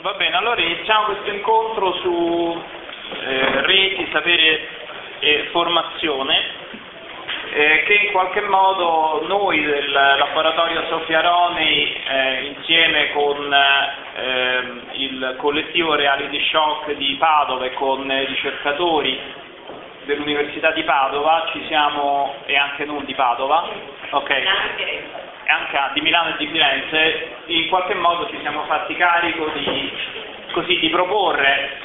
Va bene, allora iniziamo questo incontro su reti, sapere e formazione, che in qualche modo noi del laboratorio Sofia Aronei, insieme con il collettivo Reality Shock di Padova e con ricercatori dell'Università di Padova, ci siamo, e anche non di Padova, ok, e anche di Milano e di Firenze, in qualche modo ci siamo fatti carico di proporre,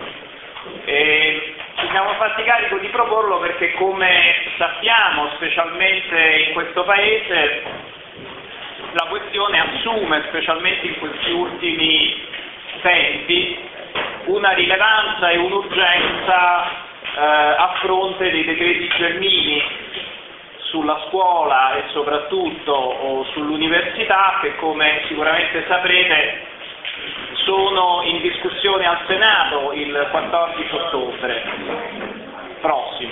ci siamo fatti carico di proporlo perché, come sappiamo, specialmente in questo paese, la questione assume, specialmente in questi ultimi tempi, una rilevanza e un'urgenza a fronte dei decreti Gelmini sulla scuola e soprattutto sull'università, che, come sicuramente saprete, sono in discussione al Senato il 14 ottobre prossimo.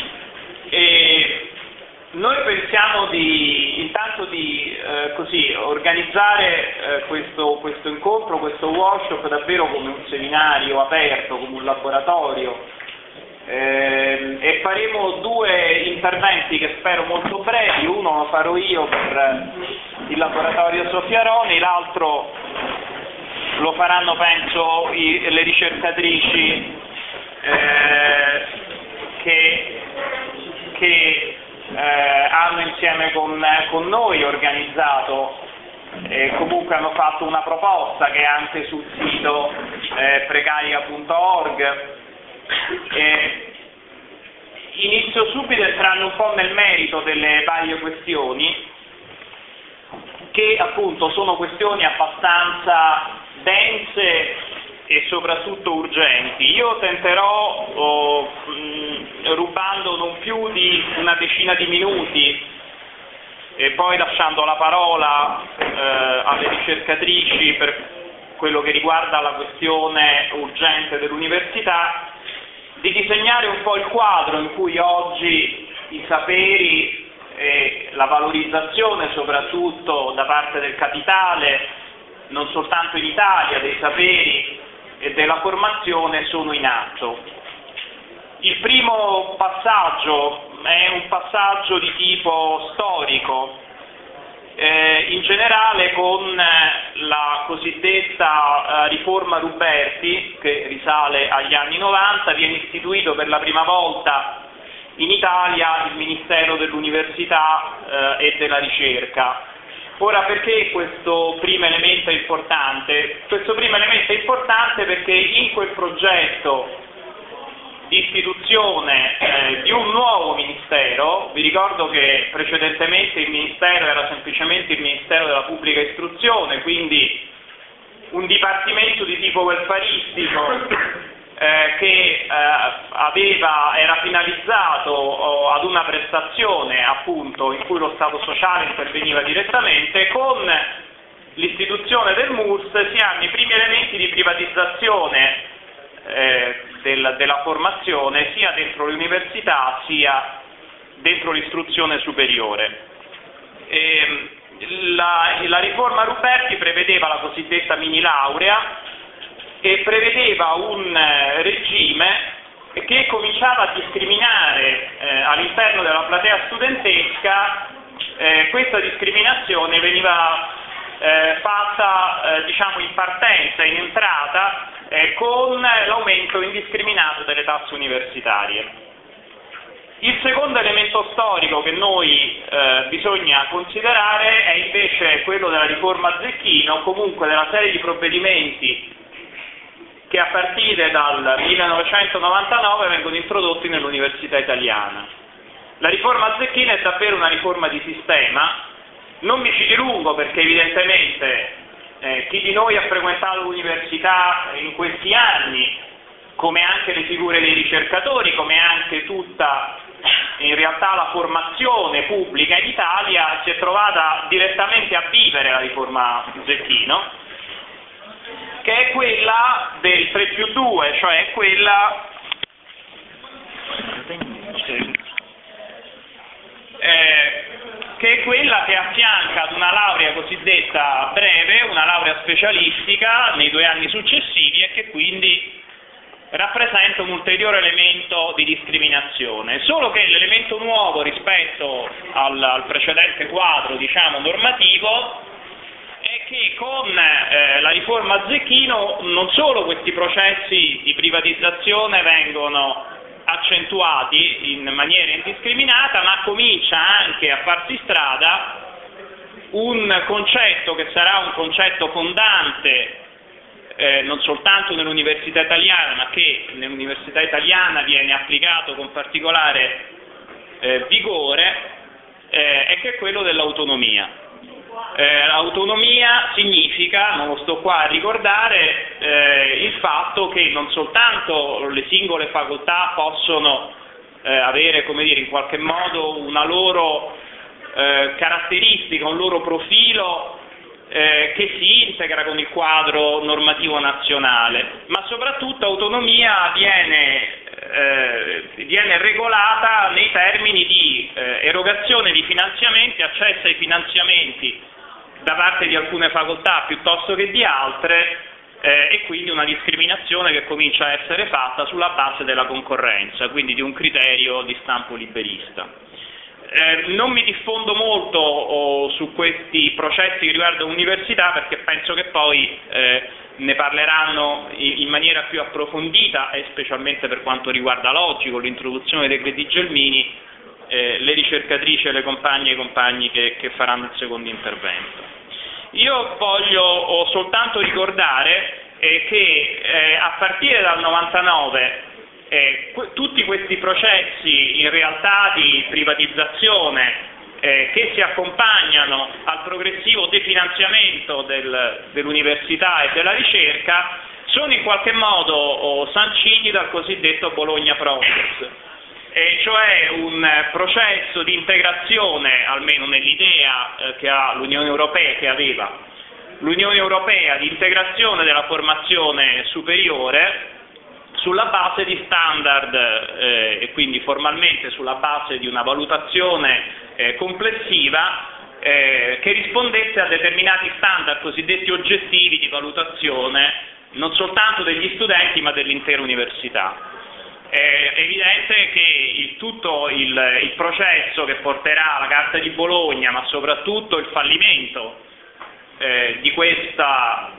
E noi pensiamo intanto di organizzare questo incontro, questo workshop, davvero come un seminario aperto, come un laboratorio, e faremo due interventi che spero molto brevi. Uno lo farò io per il laboratorio Sofia Aronei, l'altro lo faranno, penso, le ricercatrici che hanno insieme con noi organizzato, comunque hanno fatto una proposta che è anche sul sito precaria.org. Inizio subito entrando un po' nel merito delle varie questioni, che appunto sono questioni abbastanza dense e soprattutto urgenti. Io tenterò, rubando non più di una decina di minuti e poi lasciando la parola alle ricercatrici per quello che riguarda la questione urgente dell'università, di disegnare un po' il quadro in cui oggi i saperi e la valorizzazione, soprattutto da parte del capitale, non soltanto in Italia, dei saperi e della formazione, sono in atto. Il primo passaggio è un passaggio di tipo storico, in generale con la cosiddetta riforma Ruberti, che risale agli anni 90, viene istituito per la prima volta in Italia il Ministero dell'Università e della Ricerca. Ora, perché questo primo elemento è importante? Questo primo elemento è importante perché in quel progetto di istituzione di un nuovo Ministero, vi ricordo che precedentemente il Ministero era semplicemente il Ministero della Pubblica Istruzione, quindi un dipartimento di tipo welfaristico che era finalizzato ad una prestazione, appunto, in cui lo Stato sociale interveniva direttamente. Con l'istituzione del MURSS si hanno i primi elementi di privatizzazione della formazione, sia dentro le università sia dentro l'istruzione superiore. La riforma Ruberti prevedeva la cosiddetta mini laurea e prevedeva un regime che cominciava a discriminare all'interno della platea studentesca. Questa discriminazione veniva fatta in partenza, in entrata, con l'aumento indiscriminato delle tasse universitarie. Il secondo elemento storico che noi bisogna considerare è invece quello della riforma Zecchino, o comunque della serie di provvedimenti che a partire dal 1999 vengono introdotti nell'università italiana. La riforma Zecchino è davvero una riforma di sistema. Non mi ci dilungo perché evidentemente chi di noi ha frequentato l'università in questi anni, come anche le figure dei ricercatori, come anche tutta in realtà la formazione pubblica in Italia, si è trovata direttamente a vivere la riforma Zecchino, che è quella del 3+2, cioè quella che è quella che affianca ad una laurea cosiddetta breve, una laurea specialistica nei 2 anni successivi, e che quindi rappresenta un ulteriore elemento di discriminazione, solo che l'elemento nuovo rispetto al precedente quadro, diciamo, normativo, è che con la riforma Zecchino non solo questi processi di privatizzazione vengono accentuati in maniera indiscriminata, ma comincia anche a farsi strada un concetto che sarà un concetto fondante non soltanto nell'università italiana, ma che nell'università italiana viene applicato con particolare vigore, è che è quello dell'autonomia. Autonomia significa, non lo sto qua a ricordare, il fatto che non soltanto le singole facoltà possono avere, come dire, in qualche modo una loro caratteristica, un loro profilo che si integra con il quadro normativo nazionale, ma soprattutto autonomia viene regolata nei termini di erogazione di finanziamenti, accesso ai finanziamenti da parte di alcune facoltà piuttosto che di altre, e quindi una discriminazione che comincia a essere fatta sulla base della concorrenza, quindi di un criterio di stampo liberista. Non mi diffondo molto su questi processi che riguardano l'università, perché penso che poi ne parleranno in maniera più approfondita, e specialmente per quanto riguarda l'oggi, con l'introduzione dei decreti Gelmini, le ricercatrici e le compagne e i compagni che faranno il secondo intervento. Io voglio soltanto ricordare che a partire dal 99 tutti questi processi in realtà di privatizzazione che si accompagnano al progressivo definanziamento dell'università e della ricerca sono in qualche modo sanciti dal cosiddetto Bologna Process, cioè un processo di integrazione, almeno nell'idea che ha l'Unione Europea, che aveva l'Unione Europea, di integrazione della formazione superiore sulla base di standard e quindi formalmente sulla base di una valutazione complessiva che rispondesse a determinati standard cosiddetti oggettivi di valutazione non soltanto degli studenti ma dell'intera università. È evidente che tutto il processo che porterà alla Carta di Bologna, ma soprattutto il fallimento di questa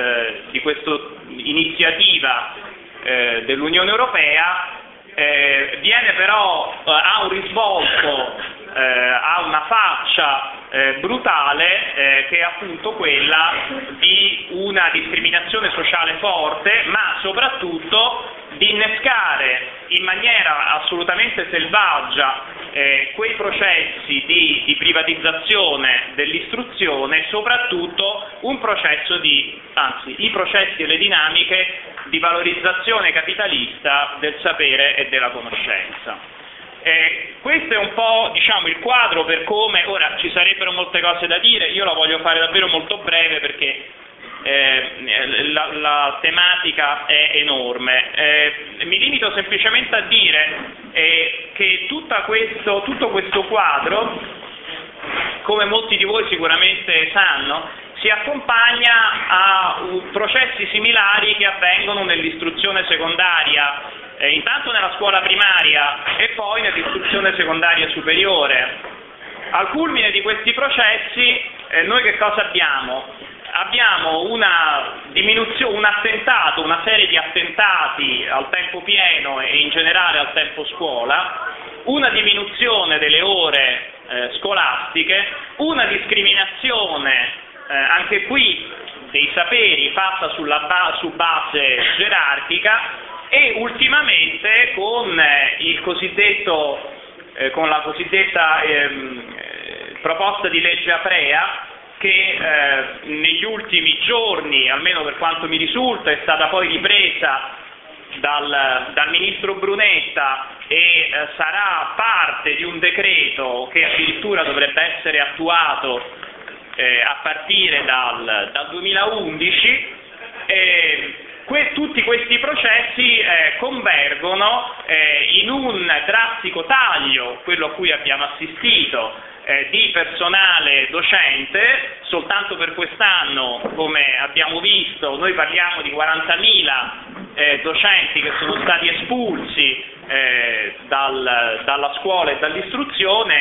iniziativa dell'Unione Europea viene però a un risvolto, a una faccia brutale che è appunto quella di una discriminazione sociale forte, ma soprattutto di innescare in maniera assolutamente selvaggia quei processi di privatizzazione dell'istruzione, soprattutto un processo i processi e le dinamiche di valorizzazione capitalista del sapere e della conoscenza. Questo è un po', diciamo, il quadro per come, ora ci sarebbero molte cose da dire, io la voglio fare davvero molto breve perché la tematica è enorme. Mi limito semplicemente a dire che tutto questo quadro, come molti di voi sicuramente sanno, si accompagna a processi similari che avvengono nell'istruzione secondaria, intanto nella scuola primaria e poi nell'istruzione secondaria superiore. Al culmine di questi processi noi che cosa abbiamo? Abbiamo una serie di attentati al tempo pieno e in generale al tempo scuola, una diminuzione delle ore scolastiche, una discriminazione anche qui dei saperi fatta su base gerarchica e ultimamente con la cosiddetta proposta di legge Aprea che negli ultimi giorni, almeno per quanto mi risulta, è stata poi ripresa dal ministro Brunetta e sarà parte di un decreto che addirittura dovrebbe essere attuato a partire dal 2011. Tutti questi processi convergono in un drastico taglio, quello a cui abbiamo assistito di personale docente. Soltanto per quest'anno, come abbiamo visto, noi parliamo di 40.000 docenti che sono stati espulsi dalla scuola e dall'istruzione,